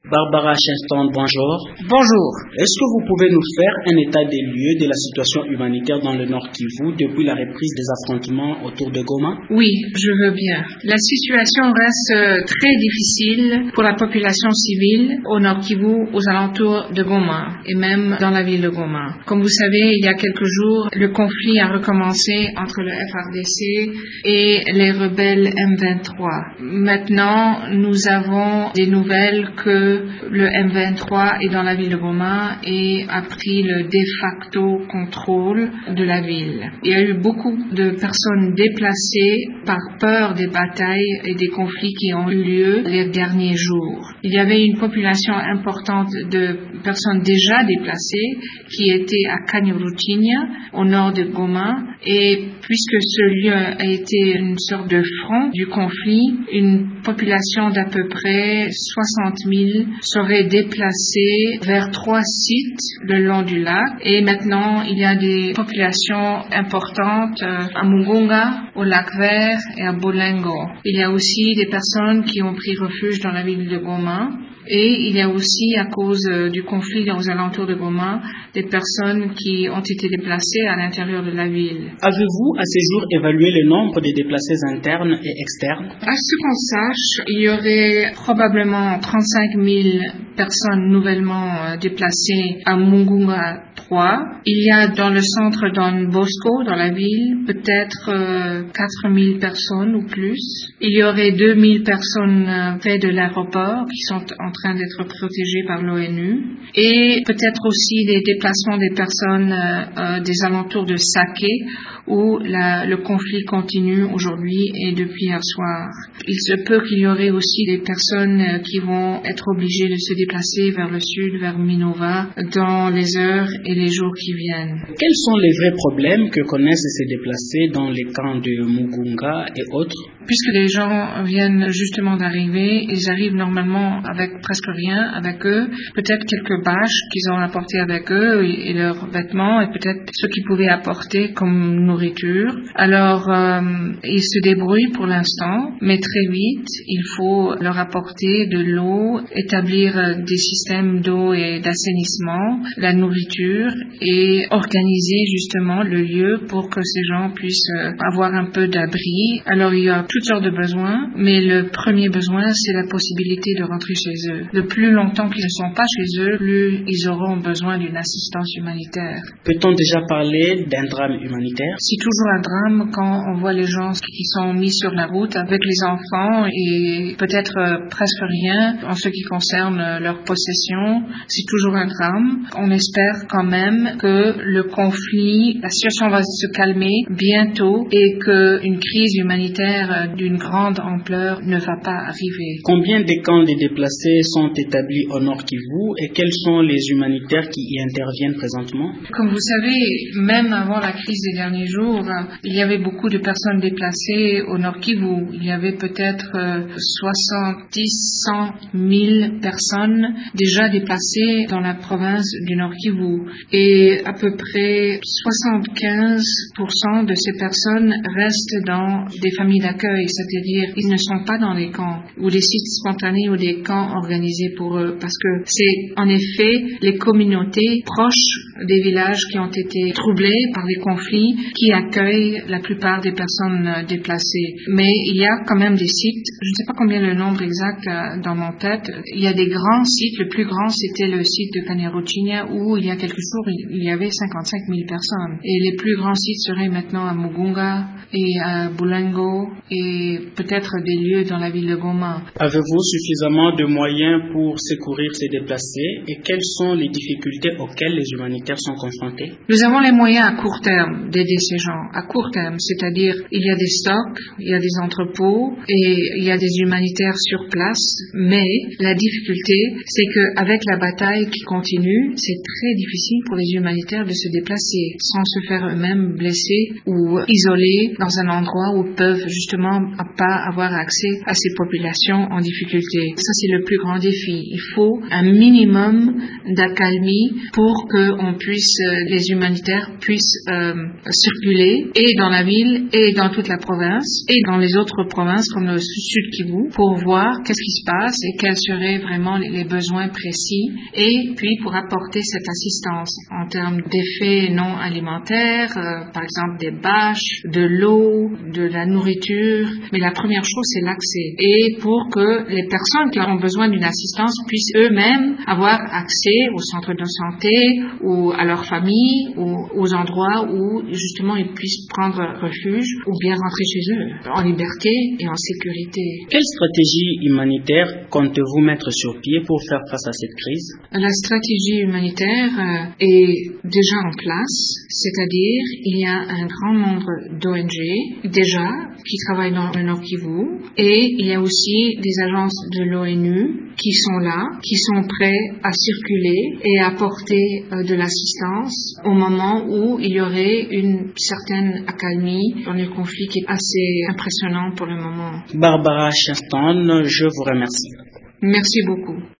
Barbara Cheston, bonjour. Bonjour. Est-ce que vous pouvez nous faire un état des lieux de la situation humanitaire dans le Nord Kivu depuis la reprise des affrontements autour de Goma? Oui, je veux bien. La situation reste très difficile pour la population civile au Nord Kivu, aux alentours de Goma et même dans la ville de Goma. Comme vous savez, il y a quelques jours, le conflit a recommencé entre le FARDC et les rebelles M23. Maintenant, nous avons des nouvelles que le M23 est dans la ville de Goma et a pris le de facto contrôle de la ville. Il y a eu beaucoup de personnes déplacées par peur des batailles et des conflits qui ont eu lieu les derniers jours. Il y avait une population importante de personnes déjà déplacées qui étaient à Kanyaruchinya, au nord de Goma, et puisque ce lieu a été une sorte de front du conflit, une population d'à peu près 60 000 serait déplacée vers 3 sites le long du lac. Et maintenant, il y a des populations importantes à Mugunga, au lac Vert et à Bolengo. Il y a aussi des personnes qui ont pris refuge dans la ville de Goma. Et il y a aussi, à cause du conflit aux alentours de Goma, des personnes qui ont été déplacées à l'intérieur de la ville. Avez-vous à ce jour évalué le nombre de déplacés internes et externes? À ce qu'on sache, il y aurait probablement 35 000 personnes nouvellement déplacées à Mugunga 3. Il y a dans le centre Don Bosco, dans la ville, peut-être 4 000 personnes ou plus. Il y aurait 2 000 personnes près de l'aéroport qui sont en train d'être protégées par l'ONU. Et peut-être aussi des déplacements des personnes des alentours de Saké, où le conflit continue aujourd'hui et depuis hier soir. Il se peut qu'il y aurait aussi des personnes qui vont être obligées de se déplacer vers le sud, vers Minova, dans les heures et les jours qui viennent. Quels sont les vrais problèmes que connaissent ces déplacés dans les camps de Mugunga et autres? Puisque les gens viennent justement d'arriver, ils arrivent normalement avec presque rien avec eux, peut-être quelques bâches qu'ils ont apportées avec eux et leurs vêtements et peut-être ce qu'ils pouvaient apporter comme nourriture. Alors, ils se débrouillent pour l'instant, mais très vite, il faut leur apporter de l'eau, établir des systèmes d'eau et d'assainissement, la nourriture et organiser justement le lieu pour que ces gens puissent avoir un peu d'abri. Alors, il y a toutes sortes de besoins, mais le premier besoin, c'est la possibilité de rentrer chez eux. Le plus longtemps qu'ils ne sont pas chez eux, plus ils auront besoin d'une assistance humanitaire. Peut-on déjà parler d'un drame humanitaire? C'est toujours un drame quand on voit les gens qui sont mis sur la route avec les enfants et peut-être presque rien en ce qui concerne leurs possessions. C'est toujours un drame. On espère quand même que le conflit, la situation va se calmer bientôt et qu'une crise humanitaire d'une grande ampleur ne va pas arriver. Combien de camps de déplacés sont établis au Nord Kivu et quels sont les humanitaires qui y interviennent présentement? Comme vous savez, même avant la crise des derniers jours, il y avait beaucoup de personnes déplacées au Nord Kivu. Il y avait peut-être 70-100 000 personnes déjà déplacées dans la province du Nord Kivu. Et à peu près 75% de ces personnes restent dans des familles d'accueil, c'est-à-dire ils ne sont pas dans les camps ou des sites spontanés ou des camps organisés pour eux, parce que c'est en effet les communautés proches des villages qui ont été troublés par les conflits qui accueillent la plupart des personnes déplacées. Mais il y a quand même des sites, je ne sais pas combien le nombre exact dans mon tête, il y a des grands sites, le plus grand c'était le site de Kanyaruchinya où il y a quelques jours il y avait 55 000 personnes. Et les plus grands sites seraient maintenant à Mugunga et à Bolengo et peut-être des lieux dans la ville de Goma. Avez-vous suffisamment de moyens pour secourir ces déplacés et quelles sont les difficultés auxquelles les humanitaires sont confrontés? Nous avons les moyens à court terme d'aider ces gens. À court terme, c'est-à-dire il y a des stocks, il y a des entrepôts et il y a des humanitaires sur place. Mais la difficulté, c'est qu'avec la bataille qui continue, c'est très difficile pour les humanitaires de se déplacer sans se faire eux-mêmes blesser ou isolés dans un endroit où peuvent justement pas avoir accès à ces populations en difficulté. Ça, c'est le plus grand défi. Il faut un minimum d'accalmie pour que les humanitaires puissent circuler et dans la ville et dans toute la province et dans les autres provinces comme le Sud Kivu pour voir qu'est-ce qui se passe et quels seraient vraiment les besoins précis et puis pour apporter cette assistance en termes d'effets non alimentaires, par exemple des bâches, de l'eau, de la nourriture. Mais la première chose, c'est l'accès. Et pour que les personnes qui ont besoin d'une assistance puissent eux-mêmes avoir accès aux centres de santé ou à leur famille ou aux endroits où justement ils puissent prendre refuge ou bien rentrer chez eux en liberté et en sécurité. Quelle stratégie humanitaire comptez-vous mettre sur pied pour faire face à cette crise? La stratégie humanitaire est déjà en place, c'est-à-dire il y a un grand nombre d'ONG déjà qui travaillent dans le Nord Kivu et il y a aussi des agences de l'ONU qui sont là, qui sont prêts à circuler et à apporter de l'assistance au moment où il y aurait une certaine accalmie dans le conflit qui est assez impressionnant pour le moment. Barbara Chaston, je vous remercie. Merci beaucoup.